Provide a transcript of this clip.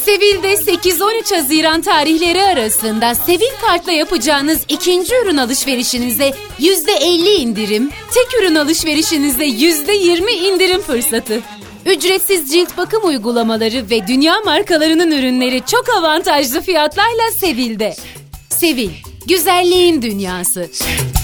Sevil'de 8-13 Haziran tarihleri arasında Sevil Kart'la yapacağınız ikinci ürün alışverişinize %50 indirim, tek ürün alışverişinize %20 indirim fırsatı. Ücretsiz cilt bakım uygulamaları ve dünya markalarının ürünleri çok avantajlı fiyatlarla Sevil'de. Sevil, güzelliğin dünyası.